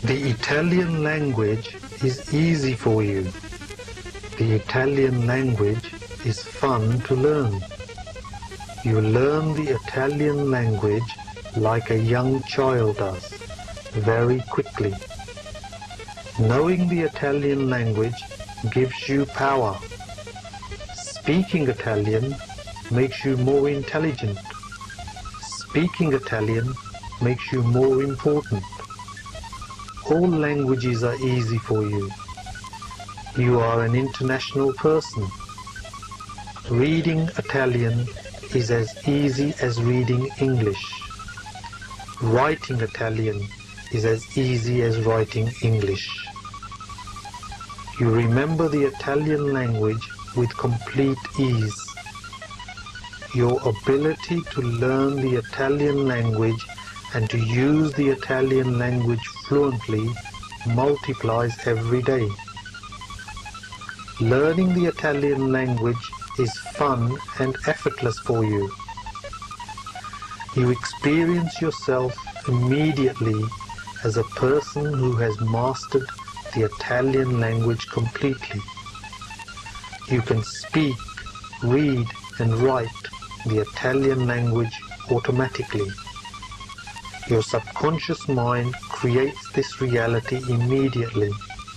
The Italian language is easy for you. The Italian language is fun to learn. You learn the Italian language like a young child does, very quickly. Knowing the Italian language gives you power. Speaking Italian makes you more intelligent. Speaking Italian makes you more important. All languages are easy for you. You are an international person. Reading Italian is as easy as reading English. Writing Italian is as easy as writing English. You remember the Italian language with complete ease. Your ability to learn the Italian language and to use the Italian language fluently multiplies every day. Learning the Italian language is fun and effortless for you. You experience yourself immediately as a person who has mastered the Italian language completely. You can speak, read and write the Italian language automatically. Your subconscious mind creates this reality immediately.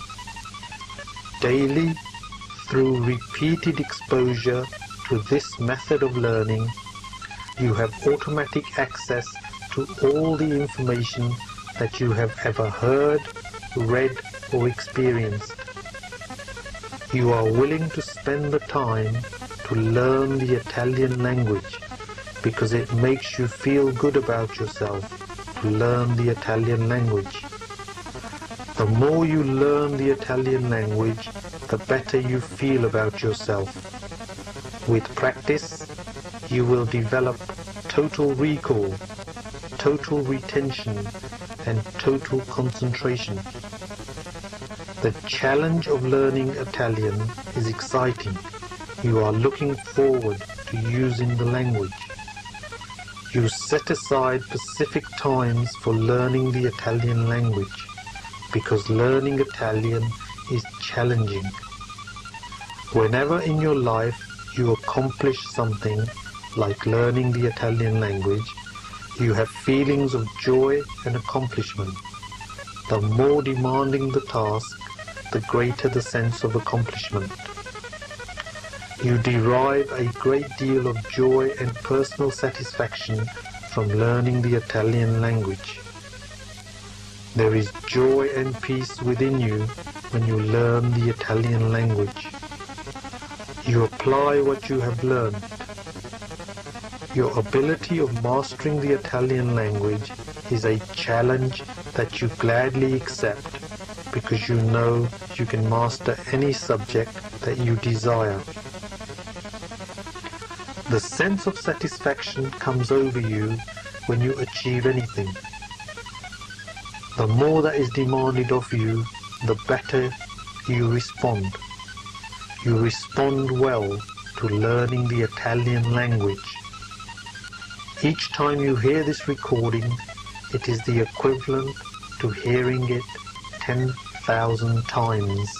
Daily, through repeated exposure to this method of learning, you have automatic access to all the information that you have ever heard, read or experienced. You are willing to spend the time to learn the Italian language because it makes you feel good about yourself to learn the Italian language. The more you learn the Italian language, the better you feel about yourself. With practice, you will develop total recall, total retention, and total concentration. The challenge of learning Italian is exciting. You are looking forward to using the language. You set aside specific times for learning the Italian language because learning Italian is challenging. Whenever in your life you accomplish something like learning the Italian language, you have feelings of joy and accomplishment. The more demanding the task, the greater the sense of accomplishment. You derive a great deal of joy and personal satisfaction from learning the Italian language. There is joy and peace within you when you learn the Italian language. You apply what you have learned. Your ability of mastering the Italian language is a challenge that you gladly accept because you know you can master any subject that you desire. The sense of satisfaction comes over you when you achieve anything. The more that is demanded of you, the better you respond. You respond well to learning the Italian language. Each time you hear this recording, it is the equivalent to hearing it 10,000 times.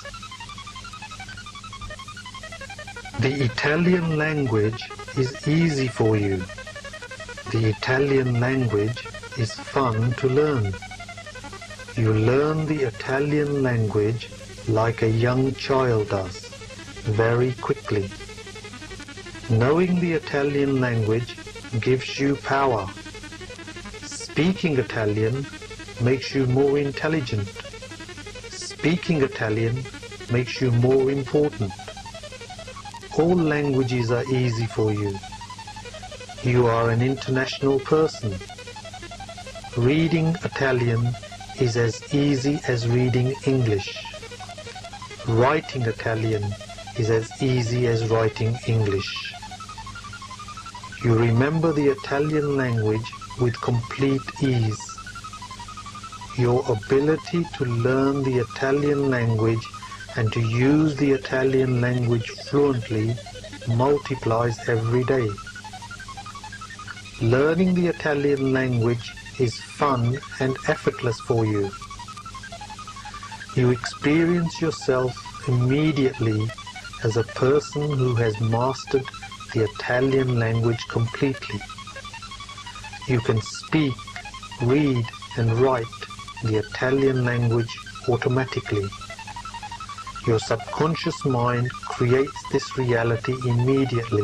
The Italian language is easy for you. The Italian language is fun to learn. You learn the Italian language like a young child does, very quickly. Knowing the Italian language gives you power. Speaking Italian makes you more intelligent. Speaking Italian makes you more important. All languages are easy for you. You are an international person. Reading Italian is as easy as reading English. Writing Italian is as easy as writing English. You remember the Italian language with complete ease. Your ability to learn the Italian language and to use the Italian language fluently multiplies every day. Learning the Italian language is fun and effortless for you. You experience yourself immediately as a person who has mastered the Italian language completely. You can speak, read and write the Italian language automatically. Your subconscious mind creates this reality immediately.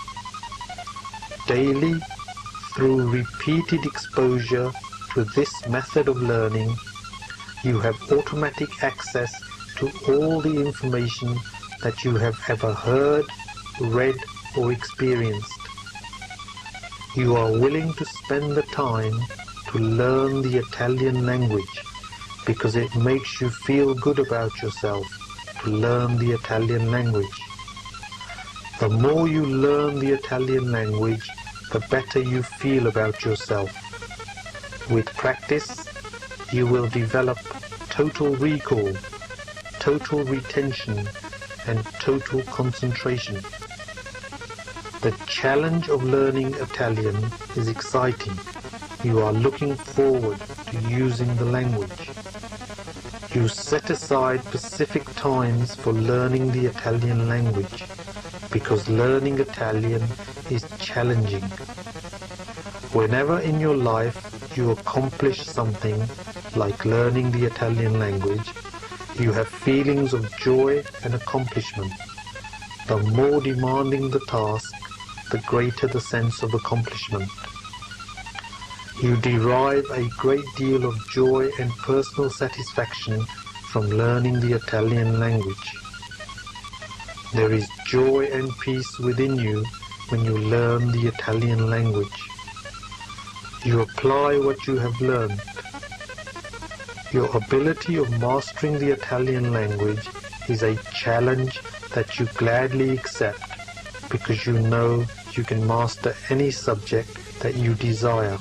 Daily, through repeated exposure to this method of learning, you have automatic access to all the information that you have ever heard, read or experienced. You are willing to spend the time to learn the Italian language because it makes you feel good about yourself to learn the Italian language. The more you learn the Italian language, the better you feel about yourself. With practice, you will develop total recall, total retention, and total concentration. The challenge of learning Italian is exciting. You are looking forward to using the language. You set aside specific times for learning the Italian language because learning Italian is challenging. Whenever in your life you accomplish something like learning the Italian language, you have feelings of joy and accomplishment. The more demanding the task, the greater the sense of accomplishment. You derive a great deal of joy and personal satisfaction from learning the Italian language. There is joy and peace within you when you learn the Italian language. You apply what you have learned. Your ability of mastering the Italian language is a challenge that you gladly accept because you know you can master any subject that you desire.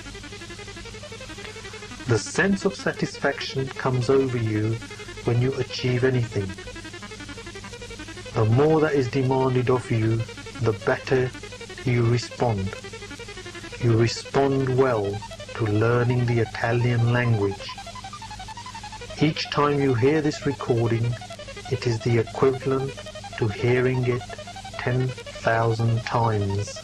The sense of satisfaction comes over you when you achieve anything. The more that is demanded of you, the better you respond. You respond well to learning the Italian language. Each time you hear this recording, it is the equivalent to hearing it 10,000 times.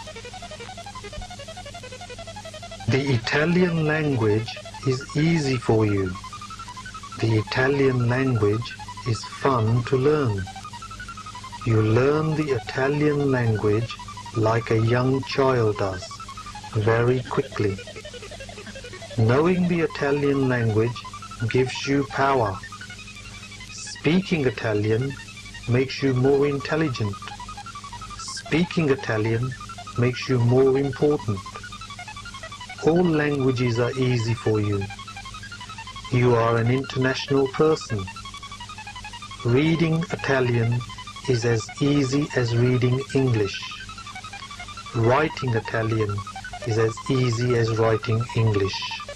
The Italian language is easy for you. The Italian language is fun to learn. You learn the Italian language like a young child does, very quickly. Knowing the Italian language gives you power. Speaking Italian makes you more intelligent. Speaking Italian makes you more important. All languages are easy for you. You are an international person. Reading Italian is as easy as reading English. Writing Italian is as easy as writing English.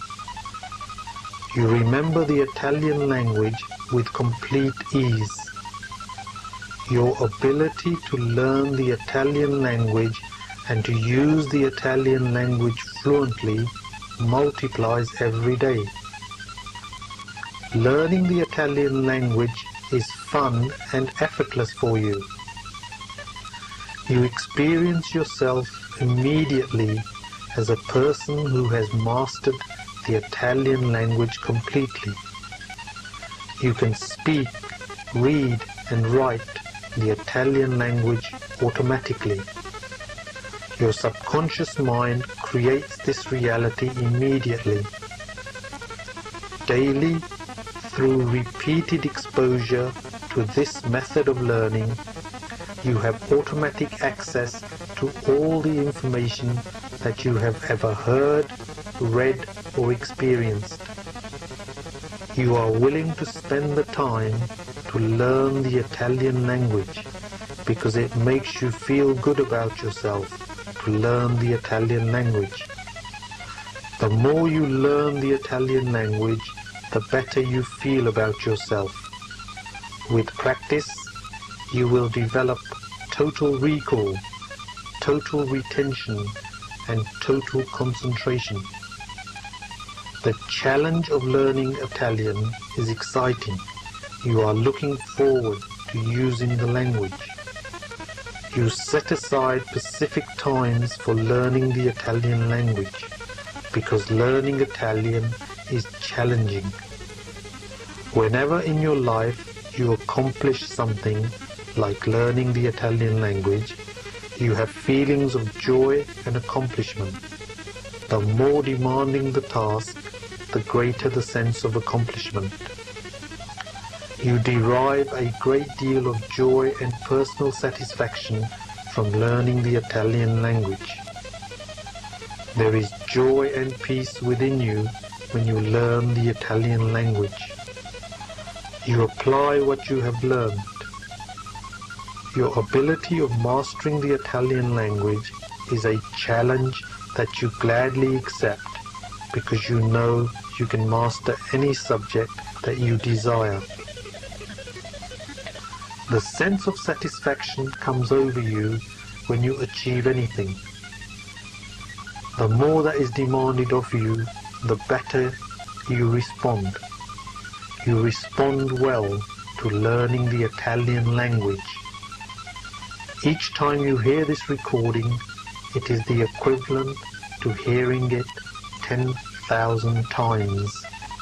You remember the Italian language with complete ease. Your ability to learn the Italian language and to use the Italian language fluently multiplies every day. Learning the Italian language is fun and effortless for you. You experience yourself immediately as a person who has mastered the Italian language completely. You can speak, read and write the Italian language automatically. Your subconscious mind creates this reality immediately. Daily, through repeated exposure to this method of learning, you have automatic access to all the information that you have ever heard, read or experienced. You are willing to spend the time to learn the Italian language because it makes you feel good about yourself to learn the Italian language. The more you learn the Italian language, the better you feel about yourself. With practice, you will develop total recall, total retention, and total concentration. The challenge of learning Italian is exciting. You are looking forward to using the language. You set aside specific times for learning the Italian language because learning Italian is challenging. Whenever in your life you accomplish something like learning the Italian language, you have feelings of joy and accomplishment. The more demanding the task, the greater the sense of accomplishment. You derive a great deal of joy and personal satisfaction from learning the Italian language. There is joy and peace within you when you learn the Italian language. You apply what you have learned. Your ability of mastering the Italian language is a challenge that you gladly accept because you know you can master any subject that you desire. The sense of satisfaction comes over you when you achieve anything. The more that is demanded of you, the better you respond. You respond well to learning the Italian language. Each time you hear this recording, it is the equivalent to hearing it 10,000 times.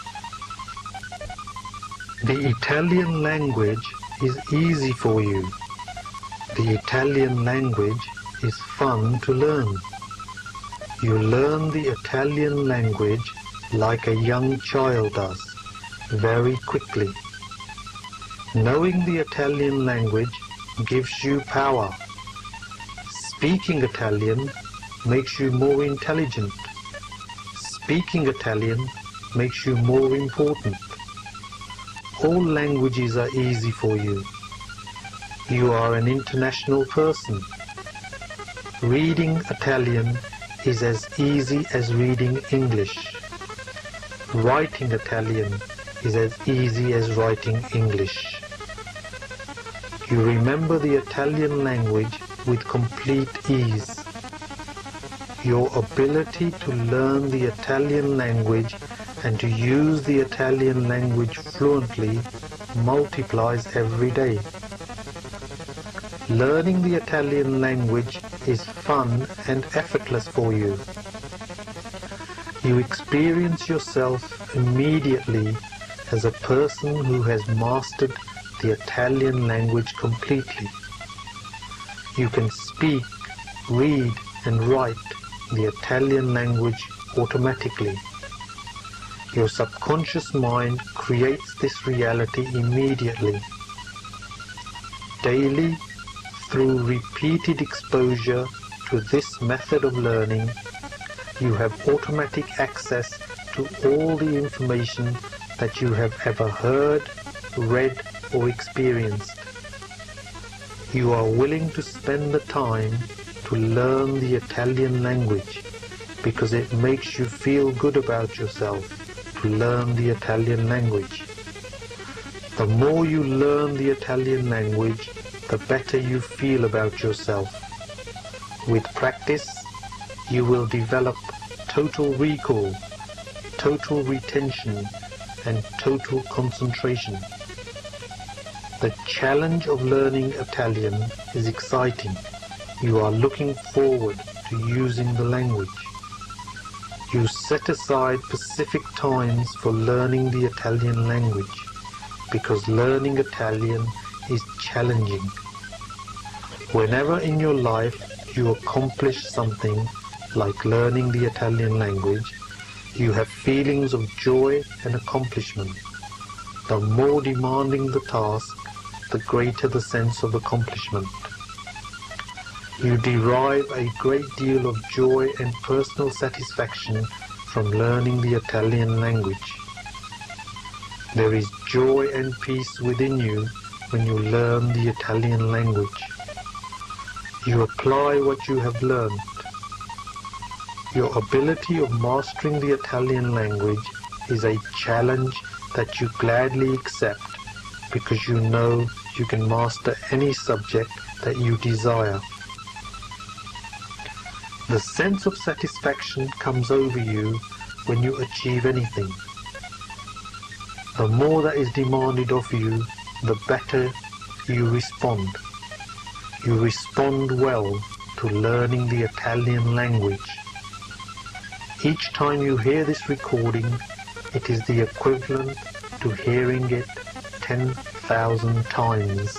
The Italian language is easy for you. The Italian language is fun to learn. You learn the Italian language like a young child does, very quickly. Knowing the Italian language gives you power. Speaking Italian makes you more intelligent. Speaking Italian makes you more important. All languages are easy for you. You are an international person. Reading Italian is as easy as reading English. Writing Italian is as easy as writing English. You remember the Italian language with complete ease. Your ability to learn the Italian language and to use the Italian language fluently multiplies every day. Learning the Italian language is fun and effortless for you. You experience yourself immediately as a person who has mastered the Italian language completely. You can speak, read and write the Italian language automatically. Your subconscious mind creates this reality immediately. Daily, through repeated exposure to this method of learning, you have automatic access to all the information that you have ever heard, read or experienced. You are willing to spend the time to learn the Italian language because it makes you feel good about yourself to learn the Italian language. The more you learn the Italian language, the better you feel about yourself. With practice, you will develop total recall, total retention, and total concentration. The challenge of learning Italian is exciting. You are looking forward to using the language. You set aside specific times for learning the Italian language because learning Italian is challenging. Whenever in your life you accomplish something like learning the Italian language, you have feelings of joy and accomplishment. The more demanding the task, the greater the sense of accomplishment. You derive a great deal of joy and personal satisfaction from learning the Italian language. There is joy and peace within you when you learn the Italian language. You apply what you have learned. Your ability of mastering the Italian language is a challenge that you gladly accept because you know you can master any subject that you desire. The sense of satisfaction comes over you when you achieve anything. The more that is demanded of you, the better you respond. You respond well to learning the Italian language. Each time you hear this recording, it is the equivalent to hearing it 10,000 times.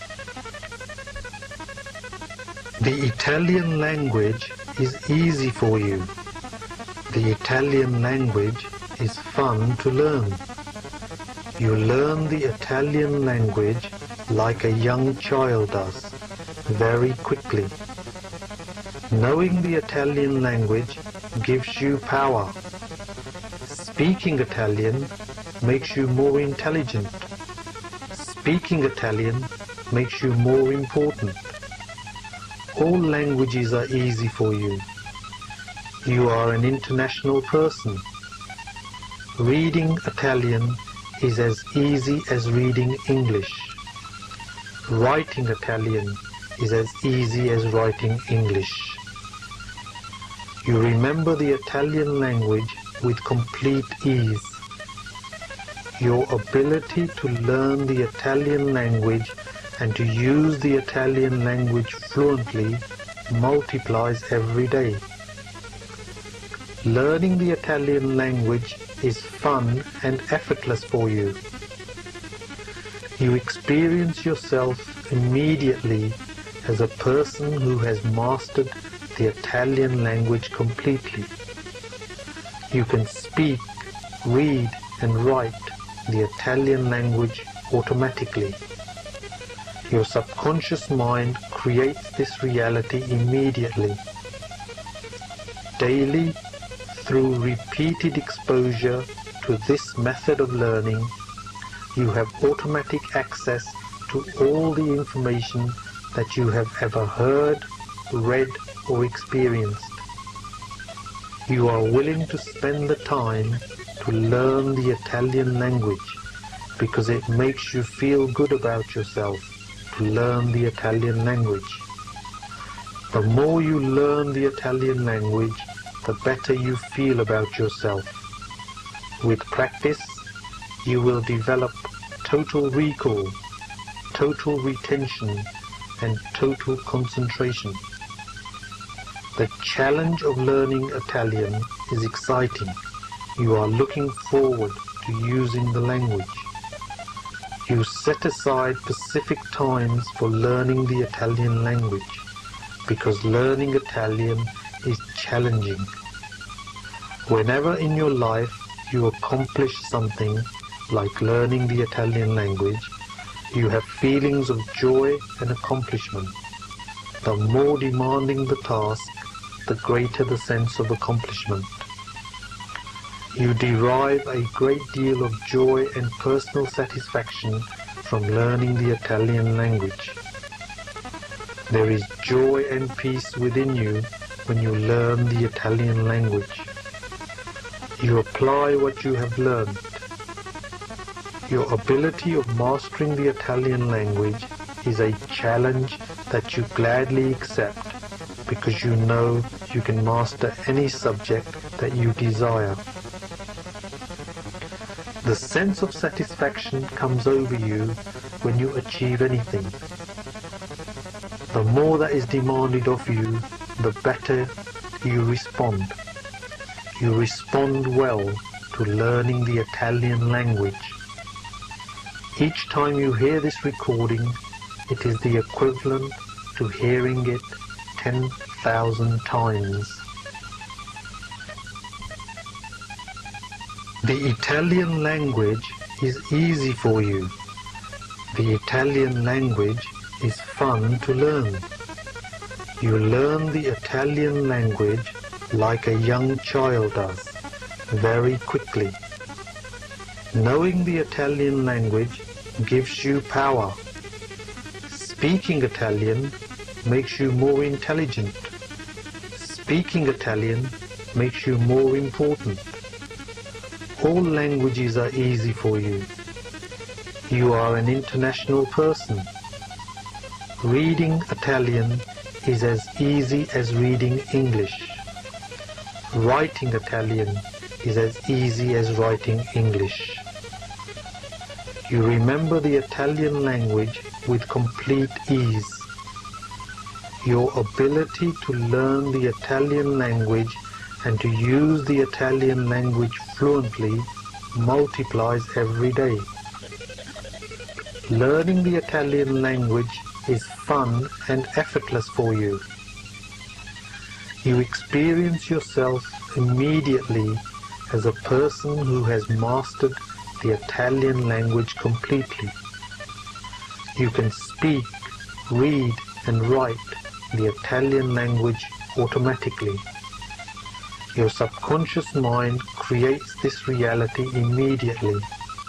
The Italian language is easy for you. The Italian language is fun to learn. You learn the Italian language like a young child does, very quickly. Knowing the Italian language gives you power. Speaking Italian makes you more intelligent. Speaking Italian makes you more important. All languages are easy for you. You are an international person. Reading Italian is as easy as reading English. Writing Italian is as easy as writing English. You remember the Italian language with complete ease. Your ability to learn the Italian language and to use the Italian language fluently multiplies every day. Learning the Italian language is fun and effortless for you. You experience yourself immediately as a person who has mastered the Italian language completely. You can speak, read and write the Italian language automatically. Your subconscious mind creates this reality immediately. Daily, through repeated exposure to this method of learning, you have automatic access to all the information that you have ever heard, read or experienced. You are willing to spend the time to learn the Italian language because it makes you feel good about yourself to learn the Italian language. The more you learn the Italian language, the better you feel about yourself. With practice, you will develop total recall, total retention, and total concentration. The challenge of learning Italian is exciting. You are looking forward to using the language. You set aside specific times for learning the Italian language because learning Italian is challenging. Whenever in your life you accomplish something like learning the Italian language, you have feelings of joy and accomplishment. The more demanding the task, the greater the sense of accomplishment. You derive a great deal of joy and personal satisfaction from learning the Italian language. There is joy and peace within you when you learn the Italian language. You apply what you have learned. Your ability of mastering the Italian language is a challenge that you gladly accept because you know you can master any subject that you desire. The sense of satisfaction comes over you when you achieve anything. The more that is demanded of you, the better you respond. You respond well to learning the Italian language. Each time you hear this recording, it is the equivalent to hearing it 10,000 times. The Italian language is easy for you. The Italian language is fun to learn. You learn the Italian language like a young child does, very quickly. Knowing the Italian language gives you power. Speaking Italian makes you more intelligent. Speaking Italian makes you more important. All languages are easy for you. You are an international person. Reading Italian is as easy as reading English. Writing Italian is as easy as writing English. You remember the Italian language with complete ease. Your ability to learn the Italian language and to use the Italian language fluently multiplies every day. Learning the Italian language is fun and effortless for you. You experience yourself immediately as a person who has mastered the Italian language completely. You can speak, read and write the Italian language automatically. Your subconscious mind creates this reality immediately.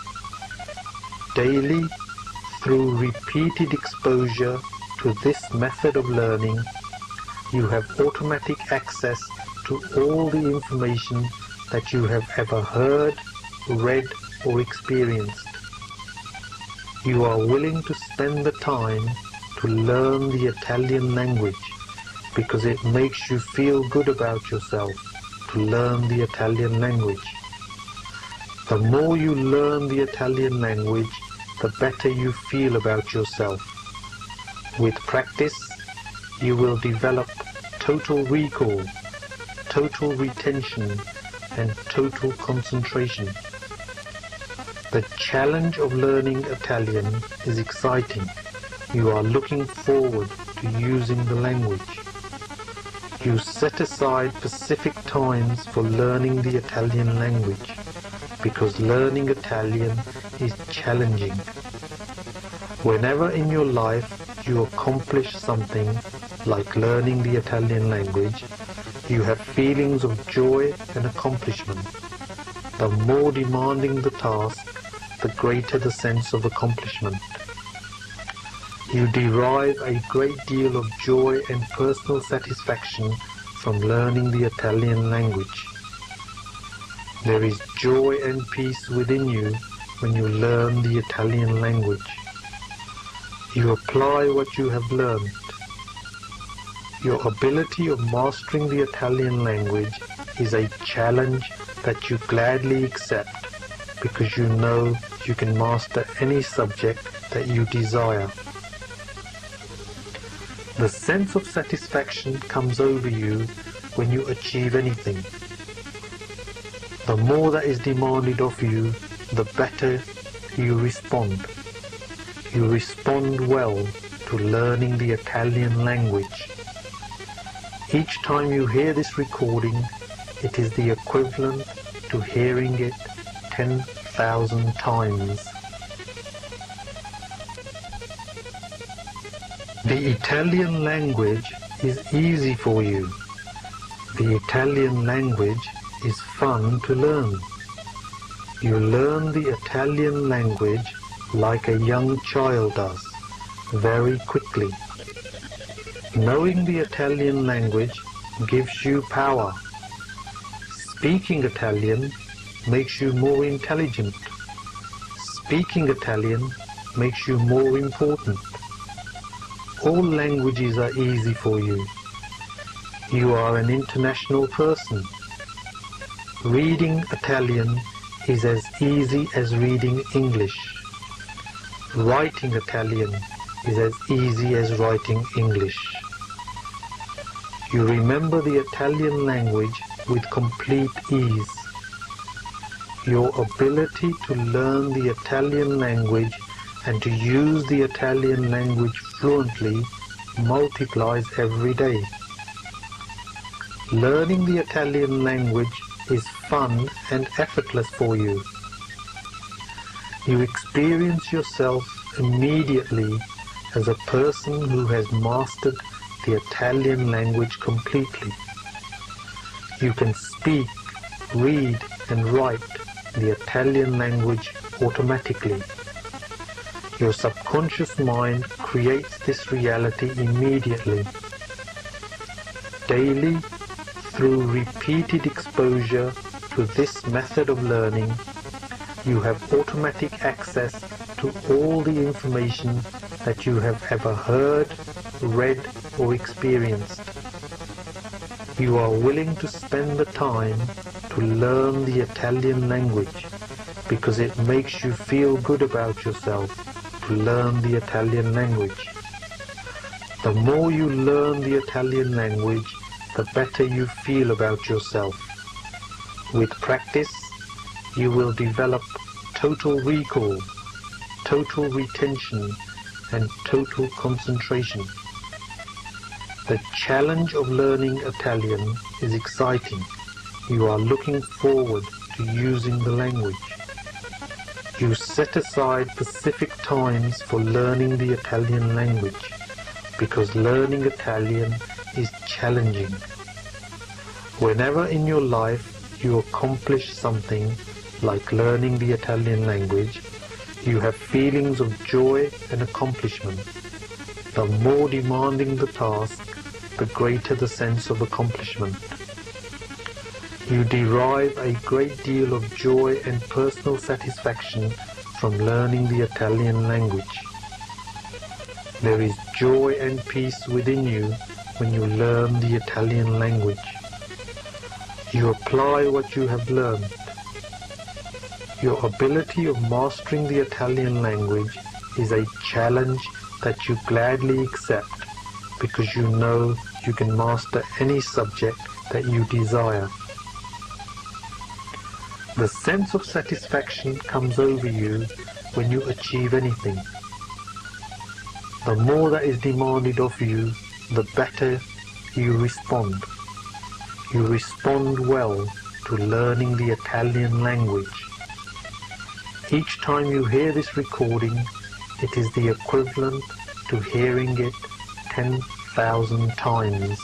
Daily, through repeated exposure to this method of learning, you have automatic access to all the information that you have ever heard, read or experienced. You are willing to spend the time to learn the Italian language because it makes you feel good about yourself to learn the Italian language. The more you learn the Italian language, the better you feel about yourself. With practice, you will develop total recall, total retention, and total concentration. The challenge of learning Italian is exciting. You are looking forward to using the language. You set aside specific times for learning the Italian language because learning Italian is challenging. Whenever in your life you accomplish something like learning the Italian language, you have feelings of joy and accomplishment. The more demanding the task, the greater the sense of accomplishment. You derive a great deal of joy and personal satisfaction from learning the Italian language. There is joy and peace within you when you learn the Italian language. You apply what you have learned. Your ability of mastering the Italian language is a challenge that you gladly accept because you know you can master any subject that you desire. The sense of satisfaction comes over you when you achieve anything. The more that is demanded of you, the better you respond. You respond well to learning the Italian language. Each time you hear this recording, it is the equivalent to hearing it 10,000 times. The Italian language is easy for you. The Italian language is fun to learn. You learn the Italian language like a young child does, very quickly. Knowing the Italian language gives you power. Speaking Italian makes you more intelligent. Speaking Italian makes you more important. All languages are easy for you. You are an international person. Reading Italian is as easy as reading English. Writing Italian is as easy as writing English. You remember the Italian language with complete ease. Your ability to learn the Italian language and to use the Italian language fluently multiplies every day. Learning the Italian language is fun and effortless for you. You experience yourself immediately as a person who has mastered the Italian language completely. You can speak, read and write the Italian language automatically. Your subconscious mind creates this reality immediately. Daily, through repeated exposure to this method of learning, you have automatic access to all the information that you have ever heard, read or experienced. You are willing to spend the time to learn the Italian language because it makes you feel good about yourself to learn the Italian language. The more you learn the Italian language, the better you feel about yourself. With practice, you will develop total recall, total retention, and total concentration. The challenge of learning Italian is exciting. You are looking forward to using the language. You set aside specific times for learning the Italian language because learning Italian is challenging. Whenever in your life you accomplish something like learning the Italian language, you have feelings of joy and accomplishment. The more demanding the task, the greater the sense of accomplishment. You derive a great deal of joy and personal satisfaction from learning the Italian language. There is joy and peace within you when you learn the Italian language. You apply what you have learned. Your ability of mastering the Italian language is a challenge that you gladly accept because you know you can master any subject that you desire. The sense of satisfaction comes over you when you achieve anything. The more that is demanded of you, the better you respond. You respond well to learning the Italian language. Each time you hear this recording, it is the equivalent to hearing it 10,000 times.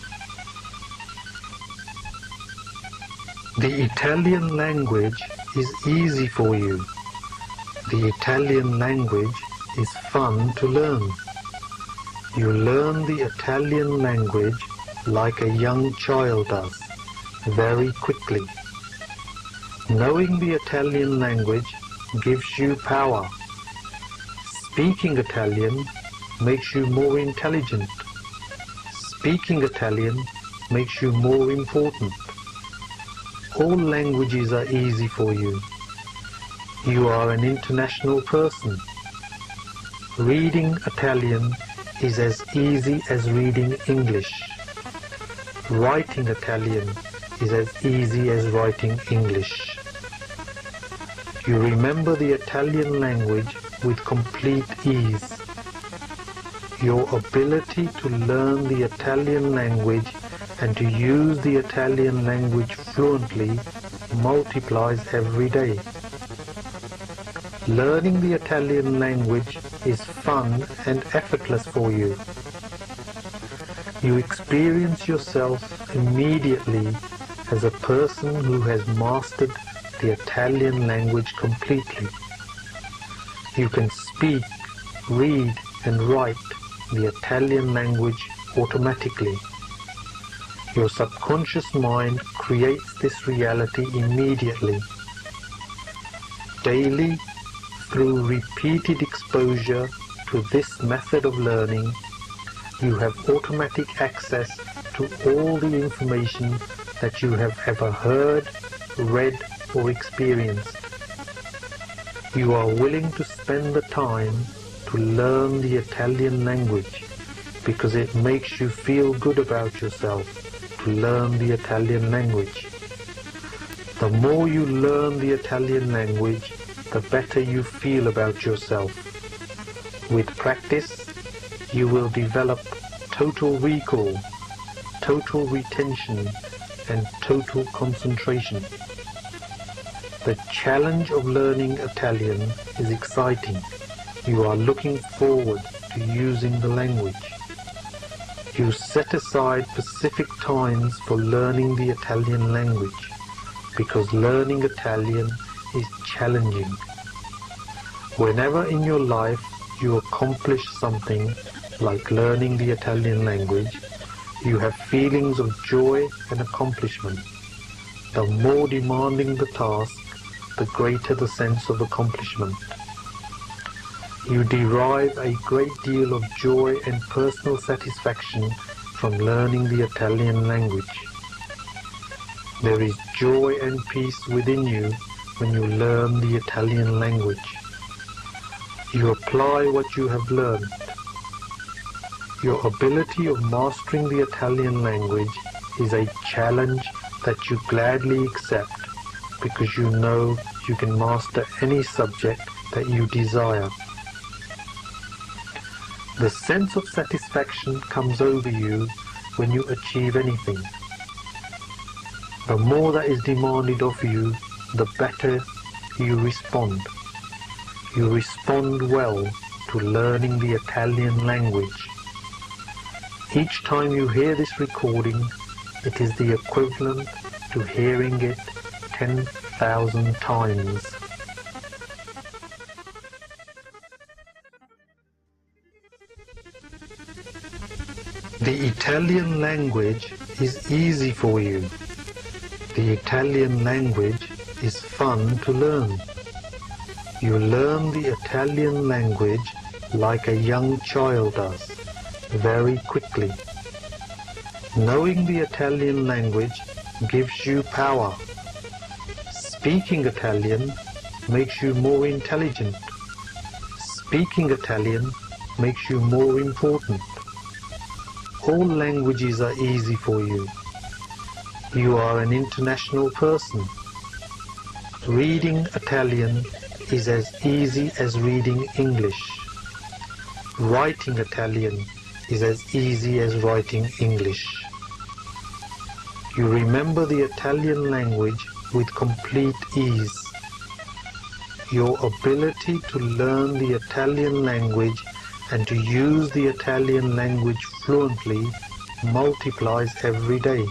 The Italian language is easy for you. The Italian language is fun to learn. You learn the Italian language like a young child does, very quickly. Knowing the Italian language gives you power. Speaking Italian makes you more intelligent. Speaking Italian makes you more important. All languages are easy for you. You are an international person. Reading Italian is as easy as reading English. Writing Italian is as easy as writing English. You remember the Italian language with complete ease. Your ability to learn the Italian language and to use the Italian language fluently multiplies every day. Learning the Italian language is fun and effortless for you. You experience yourself immediately as a person who has mastered the Italian language completely. You can speak, read and write the Italian language automatically. Your subconscious mind creates this reality immediately. Daily, through repeated exposure to this method of learning, you have automatic access to all the information that you have ever heard, read or experienced. You are willing to spend the time to learn the Italian language because it makes you feel good about yourself to learn the Italian language. The more you learn the Italian language, the better you feel about yourself. With practice, you will develop total recall, total retention, and total concentration. The challenge of learning Italian is exciting. You are looking forward to using the language. You set aside specific times for learning the Italian language because learning Italian is challenging. Whenever in your life you accomplish something like learning the Italian language, you have feelings of joy and accomplishment. The more demanding the task, the greater the sense of accomplishment. You derive a great deal of joy and personal satisfaction from learning the Italian language. There is joy and peace within you when you learn the Italian language. You apply what you have learned. Your ability of mastering the Italian language is a challenge that you gladly accept because you know you can master any subject that you desire. The sense of satisfaction comes over you when you achieve anything. The more that is demanded of you, the better you respond. You respond well to learning the Italian language. Each time you hear this recording, it is the equivalent to hearing it 10,000 times. The Italian language is easy for you. The Italian language is fun to learn. You learn the Italian language like a young child does, very quickly. Knowing the Italian language gives you power. Speaking Italian makes you more intelligent. Speaking Italian makes you more important. All languages are easy for you. You are an international person. Reading Italian is as easy as reading English. Writing Italian is as easy as writing English. You remember the Italian language with complete ease. Your ability to learn the Italian language and to use the Italian language fluently multiplies every day.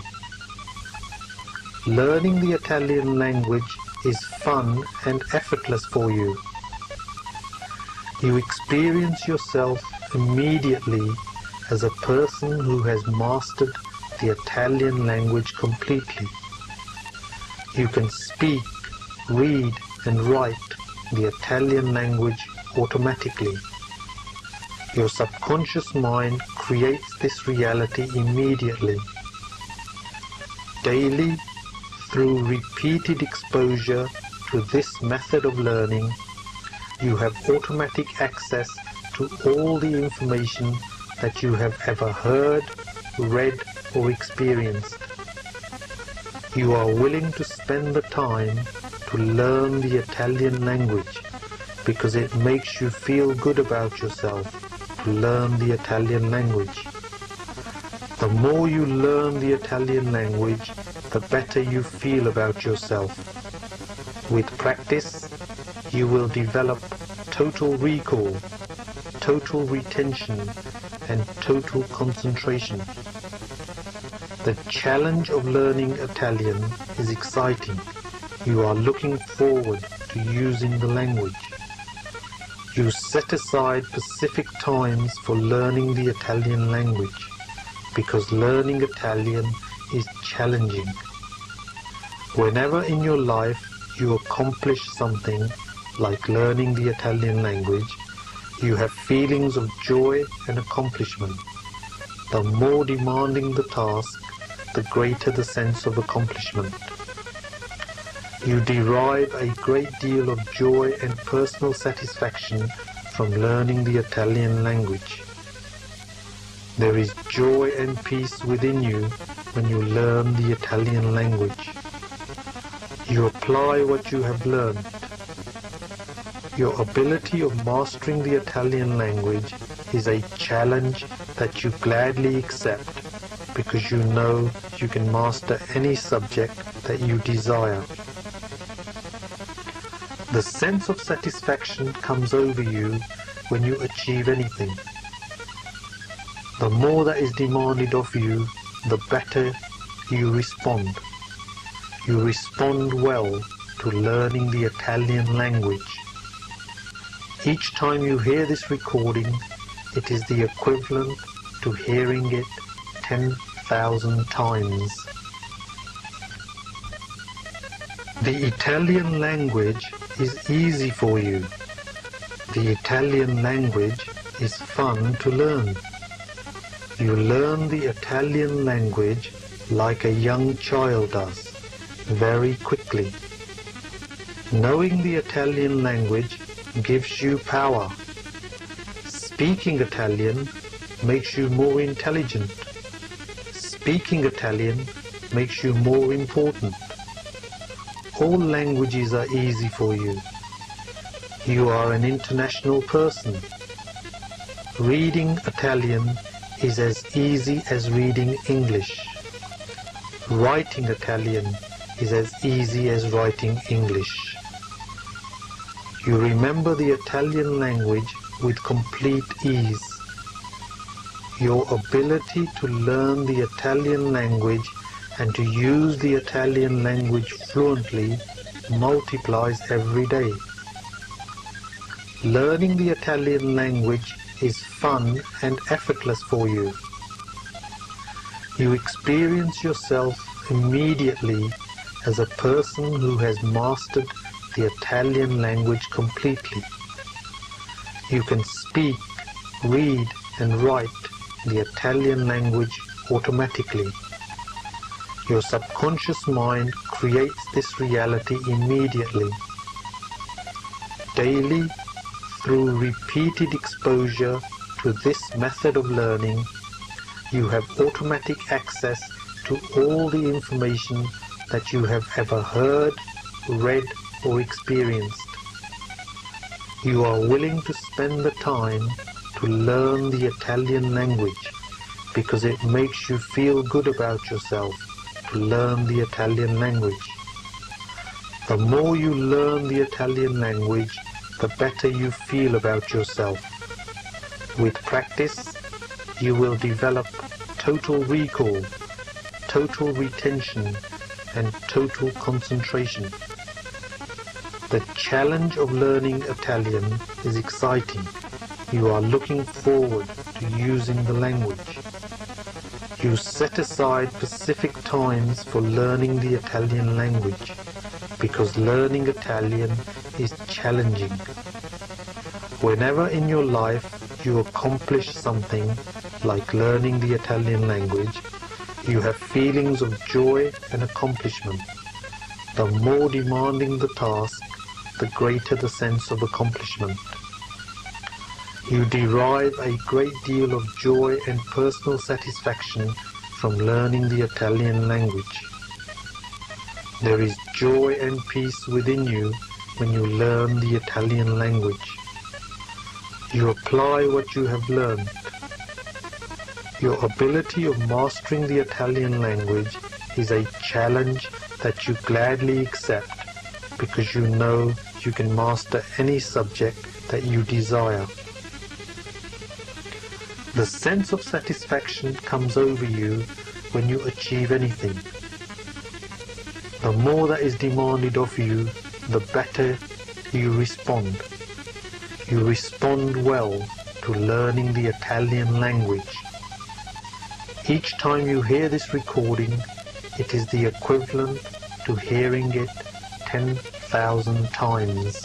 Learning the Italian language is fun and effortless for you. You experience yourself immediately as a person who has mastered the Italian language completely. You can speak, read and write the Italian language automatically. Your subconscious mind creates this reality immediately. Daily, through repeated exposure to this method of learning, you have automatic access to all the information that you have ever heard, read or experienced. You are willing to spend the time to learn the Italian language because it makes you feel good about yourself to learn the Italian language. The more you learn the Italian language, the better you feel about yourself. With practice, you will develop total recall, total retention, and total concentration. The challenge of learning Italian is exciting. You are looking forward to using the language. You set aside specific times for learning the Italian language because learning Italian is challenging. Whenever in your life you accomplish something like learning the Italian language, you have feelings of joy and accomplishment. The more demanding the task, the greater the sense of accomplishment. You derive a great deal of joy and personal satisfaction from learning the Italian language. There is joy and peace within you when you learn the Italian language. You apply what you have learned. Your ability of mastering the Italian language is a challenge that you gladly accept because you know you can master any subject that you desire. The sense of satisfaction comes over you when you achieve anything. The more that is demanded of you, the better you respond. You respond well to learning the Italian language. Each time you hear this recording, it is the equivalent to hearing it 10,000 times. The Italian language is easy for you. The Italian language is fun to learn. You learn the Italian language like a young child does, very quickly. Knowing the Italian language gives you power. Speaking Italian makes you more intelligent. Speaking Italian makes you more important. All languages are easy for you. You are an international person. Reading Italian is as easy as reading English. Writing Italian is as easy as writing English. You remember the Italian language with complete ease. Your ability to learn the Italian language and to use the Italian language fluently multiplies every day. Learning the Italian language is fun and effortless for you. You experience yourself immediately as a person who has mastered the Italian language completely. You can speak, read and write the Italian language automatically. Your subconscious mind creates this reality immediately. Daily, through repeated exposure to this method of learning, you have automatic access to all the information that you have ever heard, read or experienced. You are willing to spend the time to learn the Italian language because it makes you feel good about yourself to learn the Italian language. The more you learn the Italian language, the better you feel about yourself. With practice, you will develop total recall, total retention, and total concentration. The challenge of learning Italian is exciting. You are looking forward to using the language. You set aside specific times for learning the Italian language because learning Italian is challenging. Whenever in your life you accomplish something like learning the Italian language, you have feelings of joy and accomplishment. The more demanding the task, the greater the sense of accomplishment. You derive a great deal of joy and personal satisfaction from learning the Italian language. There is joy and peace within you when you learn the Italian language. You apply what you have learned. Your ability of mastering the Italian language is a challenge that you gladly accept because you know you can master any subject that you desire. The sense of satisfaction comes over you when you achieve anything. The more that is demanded of you, the better you respond. You respond well to learning the Italian language. Each time you hear this recording, it is the equivalent to hearing it 10,000 times.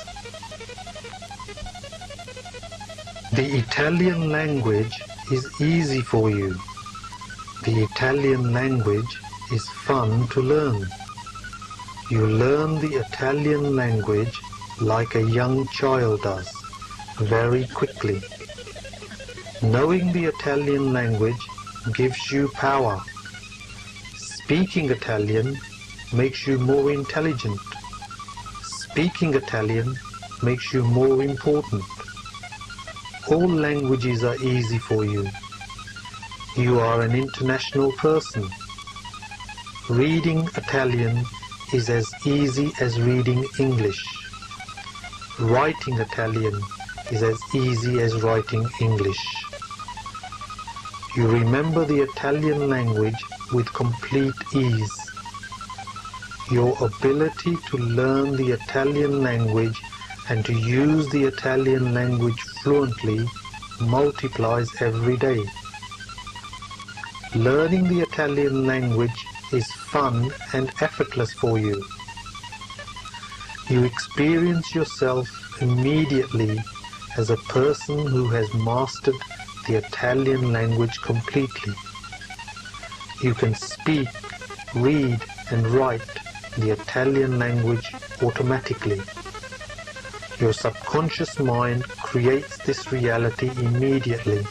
The Italian language is easy for you. The Italian language is fun to learn. You learn the Italian language like a young child does, very quickly. Knowing the Italian language gives you power. Speaking Italian makes you more intelligent. Speaking Italian makes you more important. All languages are easy for you. You are an international person. Reading Italian is as easy as reading English. Writing Italian is as easy as writing English. You remember the Italian language with complete ease. Your ability to learn the Italian language and to use the Italian language fluently multiplies every day. Learning the Italian language is fun and effortless for you. You experience yourself immediately as a person who has mastered the Italian language completely. You can speak, read and write the Italian language automatically. Your subconscious mind creates this reality immediately.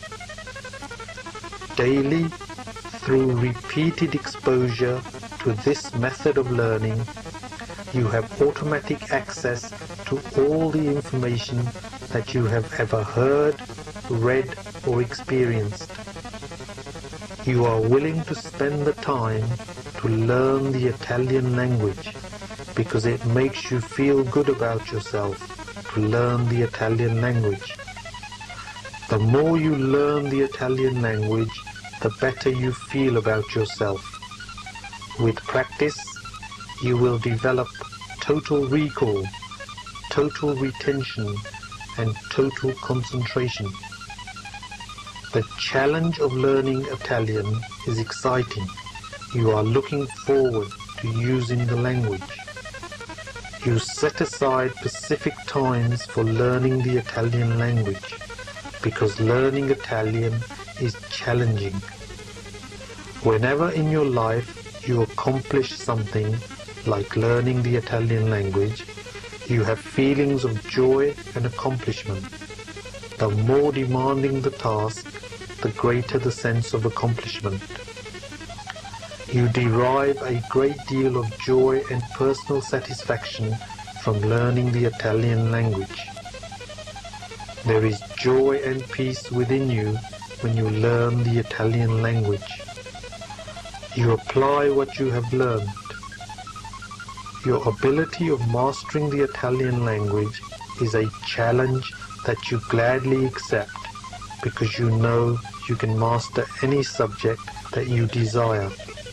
Daily, through repeated exposure to this method of learning, you have automatic access to all the information that you have ever heard, read, or experienced. You are willing to spend the time to learn the Italian language because it makes you feel good about yourself to learn the Italian language. The more you learn the Italian language, the better you feel about yourself. With practice, you will develop total recall, total retention, and total concentration. The challenge of learning Italian is exciting. You are looking forward to using the language. You set aside specific times for learning the Italian language because learning Italian is challenging. Whenever in your life you accomplish something like learning the Italian language, you have feelings of joy and accomplishment. The more demanding the task, the greater the sense of accomplishment. You derive a great deal of joy and personal satisfaction from learning the Italian language. There is joy and peace within you when you learn the Italian language. You apply what you have learned. Your ability of mastering the Italian language is a challenge that you gladly accept because you know you can master any subject that you desire.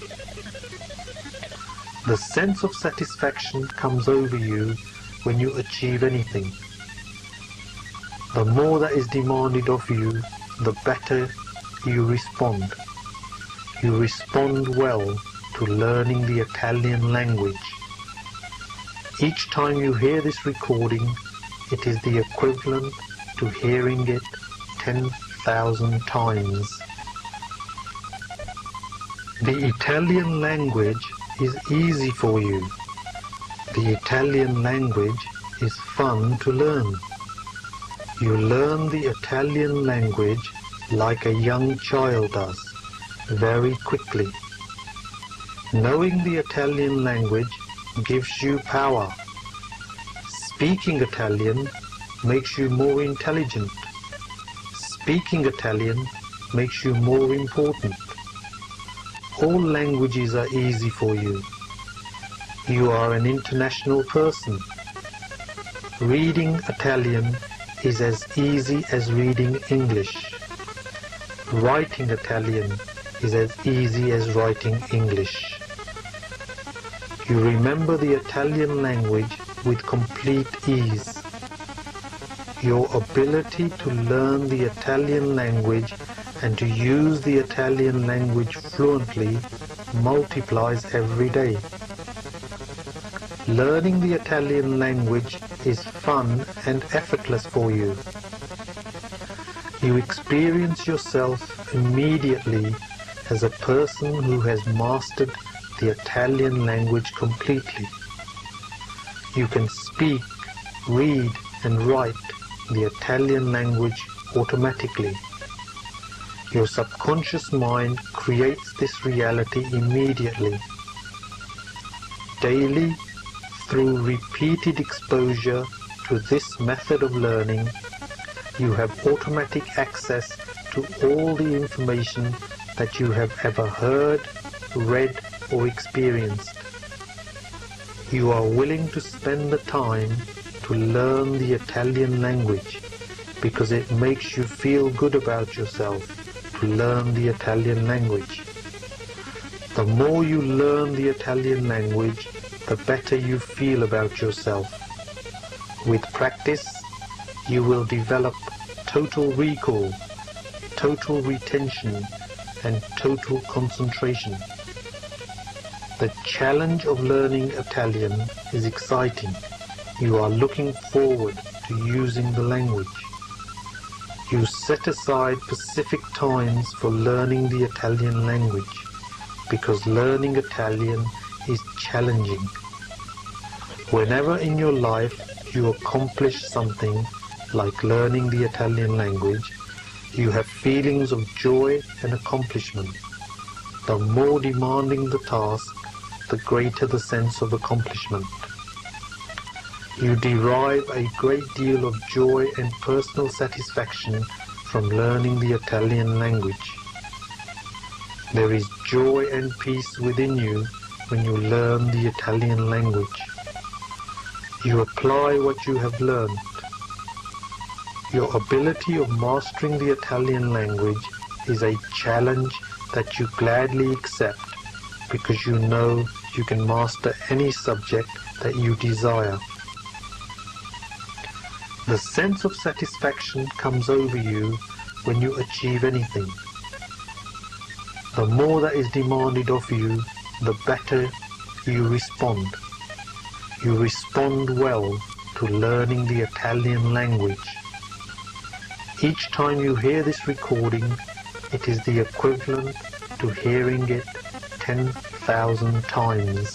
The sense of satisfaction comes over you when you achieve anything. The more that is demanded of you, the better you respond. You respond well to learning the Italian language. Each time you hear this recording, it is the equivalent to hearing it 10,000 times. The Italian language is easy for you. The Italian language is fun to learn. You learn the Italian language like a young child does, very quickly. Knowing the Italian language gives you power. Speaking Italian makes you more intelligent. Speaking Italian makes you more important. All languages are easy for you. You are an international person. Reading Italian is as easy as reading English. Writing Italian is as easy as writing English. You remember the Italian language with complete ease. Your ability to learn the Italian language and to use the Italian language fluently multiplies every day. Learning the Italian language is fun and effortless for you. You experience yourself immediately as a person who has mastered the Italian language completely. You can speak, read, and write the Italian language automatically. Your subconscious mind creates this reality immediately. Daily, through repeated exposure to this method of learning, you have automatic access to all the information that you have ever heard, read, or experienced. You are willing to spend the time to learn the Italian language because it makes you feel good about yourself to learn the Italian language. The more you learn the Italian language, the better you feel about yourself. With practice, you will develop total recall, total retention, and total concentration. The challenge of learning Italian is exciting. You are looking forward to using the language. You set aside specific times for learning the Italian language because learning Italian is challenging. Whenever in your life you accomplish something like learning the Italian language, you have feelings of joy and accomplishment. The more demanding the task, the greater the sense of accomplishment. You derive a great deal of joy and personal satisfaction from learning the Italian language. There is joy and peace within you when you learn the Italian language. You apply what you have learned. Your ability of mastering the Italian language is a challenge that you gladly accept because you know you can master any subject that you desire. The sense of satisfaction comes over you when you achieve anything. The more that is demanded of you, the better you respond. You respond well to learning the Italian language. Each time you hear this recording, it is the equivalent to hearing it 10,000 times.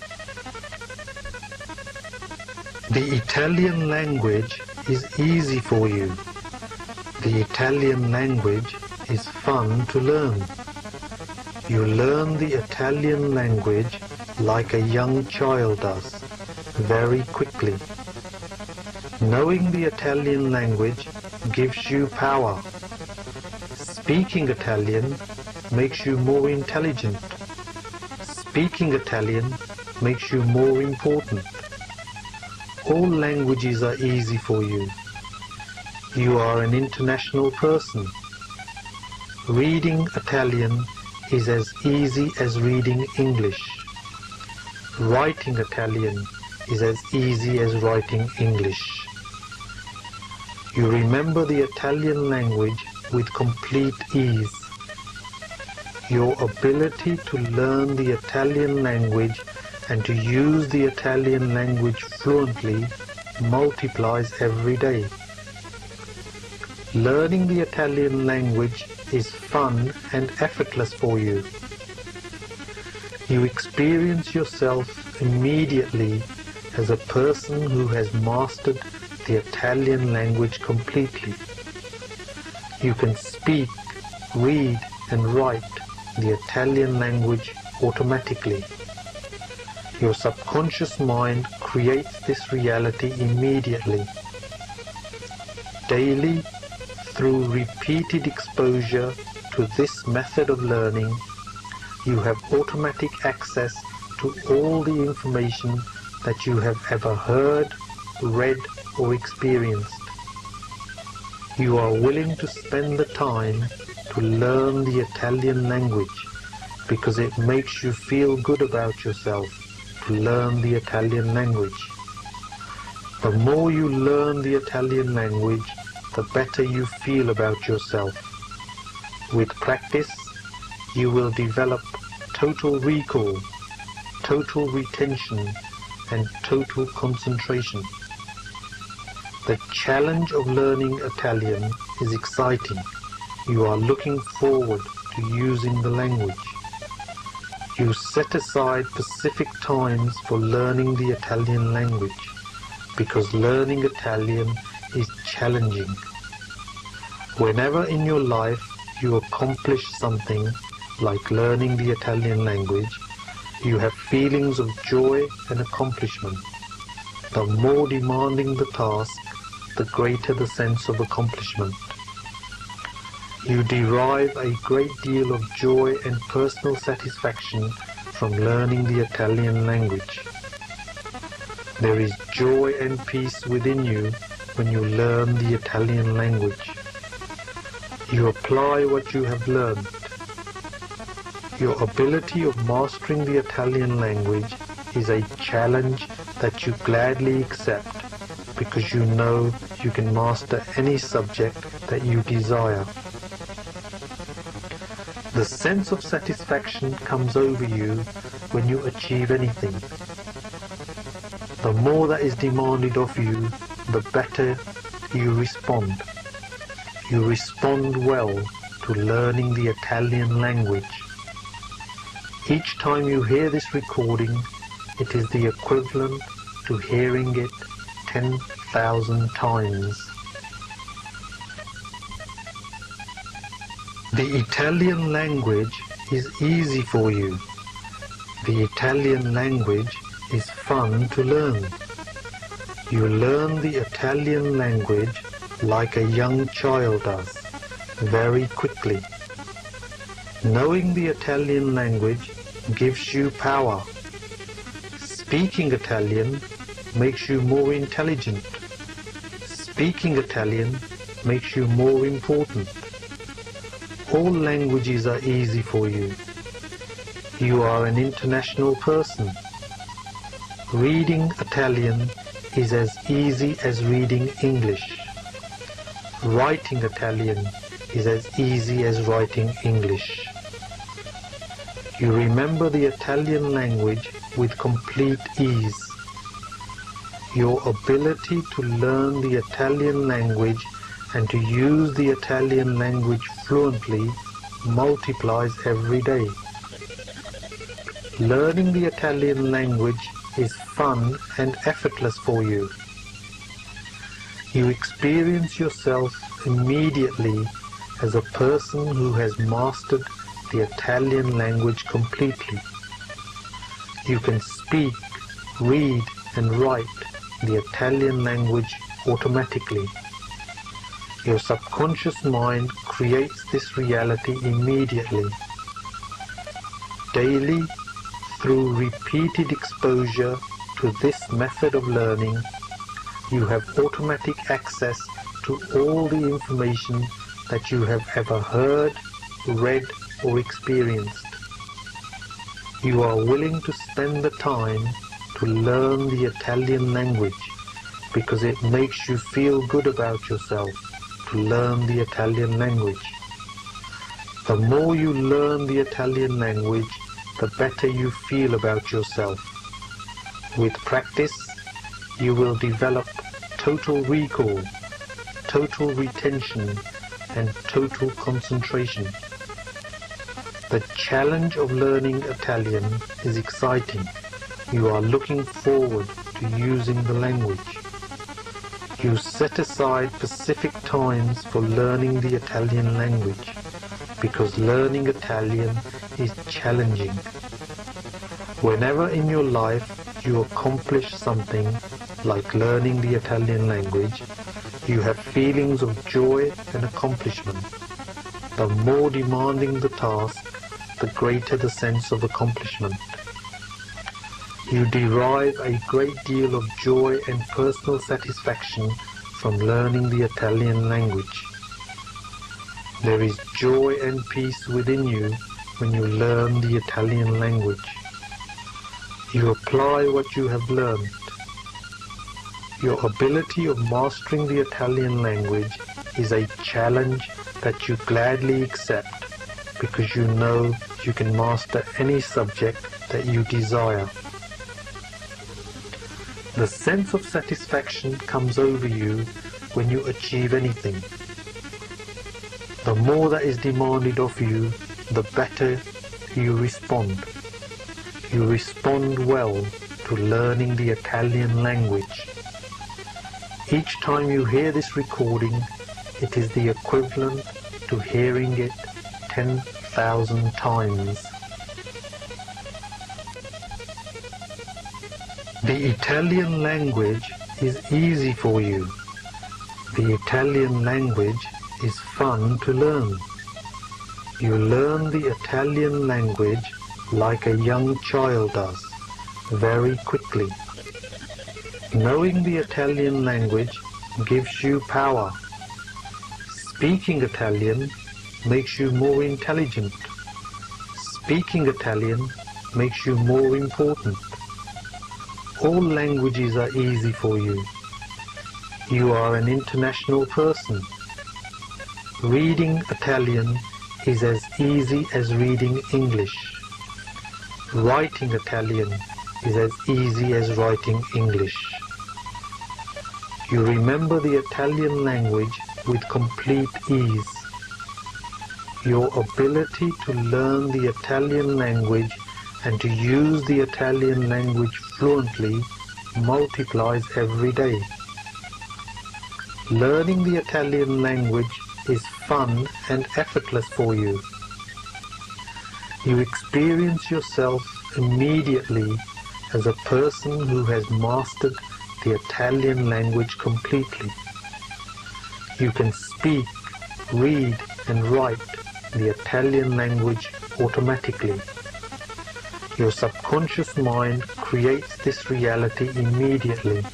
The Italian language is easy for you. The Italian language is fun to learn. You learn the Italian language like a young child does, very quickly. Knowing the Italian language gives you power. Speaking Italian makes you more intelligent. Speaking Italian makes you more important. All languages are easy for you. You are an international person. Reading Italian is as easy as reading English. Writing Italian is as easy as writing English. You remember the Italian language with complete ease. Your ability to learn the Italian language and to use the Italian language fluently multiplies every day. Learning the Italian language is fun and effortless for you. You experience yourself immediately as a person who has mastered the Italian language completely. You can speak, read and write the Italian language automatically. Your subconscious mind creates this reality immediately. Daily, through repeated exposure to this method of learning, you have automatic access to all the information that you have ever heard, read or experienced. You are willing to spend the time to learn the Italian language because it makes you feel good about yourself to learn the Italian language. The more you learn the Italian language, the better you feel about yourself. With practice, you will develop total recall, total retention, and total concentration. The challenge of learning Italian is exciting. You are looking forward to using the language. You set aside specific times for learning the Italian language because learning Italian is challenging. Whenever in your life you accomplish something like learning the Italian language, you have feelings of joy and accomplishment. The more demanding the task, the greater the sense of accomplishment. You derive a great deal of joy and personal satisfaction from learning the Italian language. There is joy and peace within you when you learn the Italian language. You apply what you have learned. Your ability of mastering the Italian language is a challenge that you gladly accept because you know you can master any subject that you desire. The sense of satisfaction comes over you when you achieve anything. The more that is demanded of you, the better you respond. You respond well to learning the Italian language. Each time you hear this recording, it is the equivalent to hearing it 10,000 times. The Italian language is easy for you. The Italian language is fun to learn. You learn the Italian language like a young child does, very quickly. Knowing the Italian language gives you power. Speaking Italian makes you more intelligent. Speaking Italian makes you more important. All languages are easy for you. You are an international person. Reading Italian is as easy as reading English. Writing Italian is as easy as writing English. You remember the Italian language with complete ease. Your ability to learn the Italian language and to use the Italian language fluently multiplies every day. Learning the Italian language is fun and effortless for you. You experience yourself immediately as a person who has mastered the Italian language completely. You can speak, read and write the Italian language automatically. Your subconscious mind creates this reality immediately. Daily, through repeated exposure to this method of learning, you have automatic access to all the information that you have ever heard, read or experienced. You are willing to spend the time to learn the Italian language because it makes you feel good about yourself to learn the Italian language. The more you learn the Italian language, the better you feel about yourself. With practice, you will develop total recall, total retention, and total concentration. The challenge of learning Italian is exciting. You are looking forward to using the language. You set aside specific times for learning the Italian language because learning Italian is challenging. Whenever in your life you accomplish something like learning the Italian language, you have feelings of joy and accomplishment. The more demanding the task, the greater the sense of accomplishment. You derive a great deal of joy and personal satisfaction from learning the Italian language. There is joy and peace within you when you learn the Italian language. You apply what you have learned. Your ability of mastering the Italian language is a challenge that you gladly accept because you know you can master any subject that you desire. The sense of satisfaction comes over you when you achieve anything. The more that is demanded of you, the better you respond. You respond well to learning the Italian language. Each time you hear this recording, it is the equivalent to hearing it 10,000 times. The Italian language is easy for you. The Italian language is fun to learn. You learn the Italian language like a young child does, very quickly. Knowing the Italian language gives you power. Speaking Italian makes you more intelligent. Speaking Italian makes you more important. All languages are easy for you. You are an international person. Reading Italian is as easy as reading English. Writing Italian is as easy as writing English. You remember the Italian language with complete ease. Your ability to learn the Italian language and to use the Italian language fluently multiplies every day. Learning the Italian language is fun and effortless for you. You experience yourself immediately as a person who has mastered the Italian language completely. You can speak, read and write the Italian language automatically. Your subconscious mind creates this reality immediately.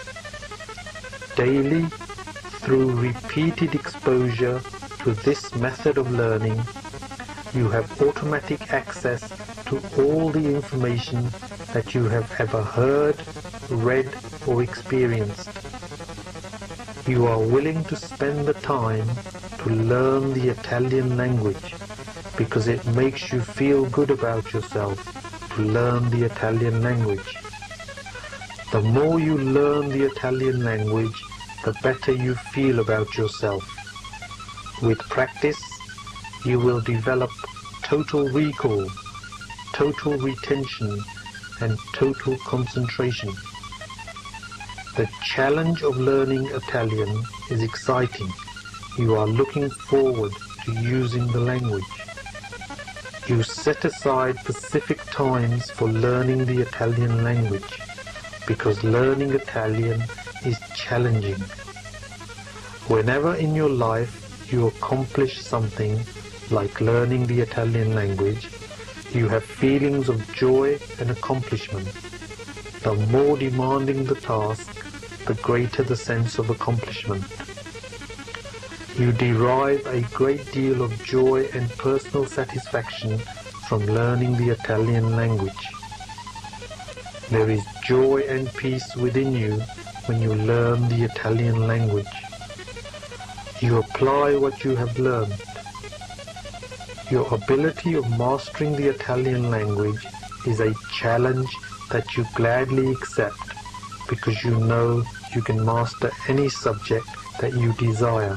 Daily, through repeated exposure to this method of learning, you have automatic access to all the information that you have ever heard, read or experienced. You are willing to spend the time to learn the Italian language because it makes you feel good about yourself to learn the Italian language. The more you learn the Italian language, the better you feel about yourself. With practice, you will develop total recall, total retention, and total concentration. The challenge of learning Italian is exciting. You are looking forward to using the language. You set aside specific times for learning the Italian language because learning Italian is challenging. Whenever in your life you accomplish something like learning the Italian language, you have feelings of joy and accomplishment. The more demanding the task, the greater the sense of accomplishment. You derive a great deal of joy and personal satisfaction from learning the Italian language. There is joy and peace within you when you learn the Italian language. You apply what you have learned. Your ability of mastering the Italian language is a challenge that you gladly accept because you know you can master any subject that you desire.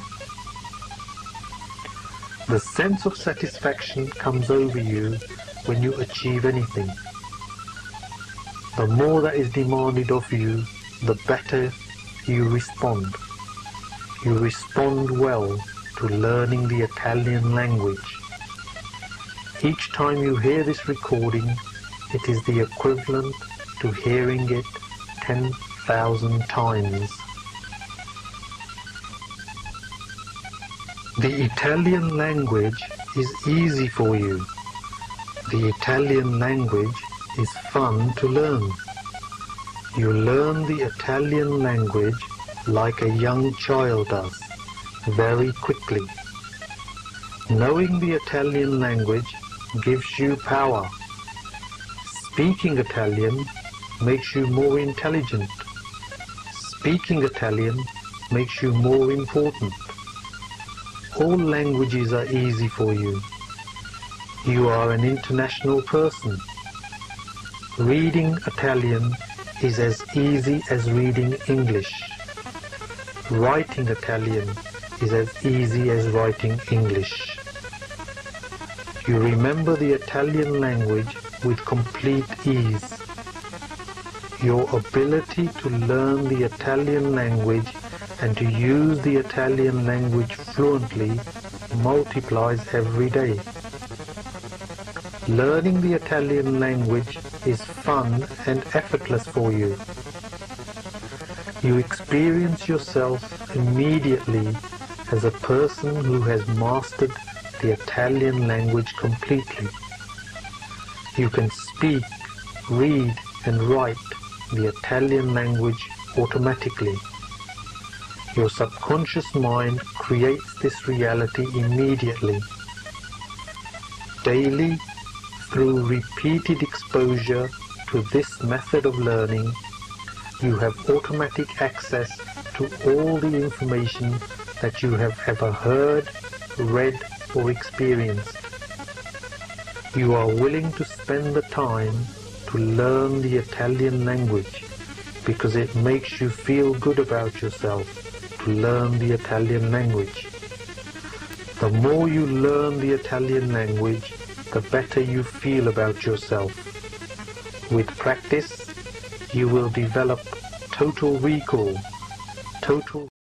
The sense of satisfaction comes over you when you achieve anything. The more that is demanded of you, the better you respond. You respond well to learning the Italian language. Each time you hear this recording, it is the equivalent to hearing it 10,000 times. The Italian language is easy for you. The Italian language is fun to learn. You learn the Italian language like a young child does, very quickly. Knowing the Italian language gives you power. Speaking Italian makes you more intelligent. Speaking Italian makes you more important. All languages are easy for you. You are an international person. Reading Italian is as easy as reading English. Writing Italian is as easy as writing English. You remember the Italian language with complete ease. Your ability to learn the Italian language and to use the Italian language fluently multiplies every day. Learning the Italian language is fun and effortless for you. You experience yourself immediately as a person who has mastered the Italian language completely. You can speak, read and write the Italian language automatically. Your subconscious mind creates this reality immediately. Daily, through repeated exposure to this method of learning, you have automatic access to all the information that you have ever heard, read or experienced. You are willing to spend the time to learn the Italian language because it makes you feel good about yourself to learn the Italian language. The more you learn the Italian language, the better you feel about yourself. With practice, you will develop total recall. Total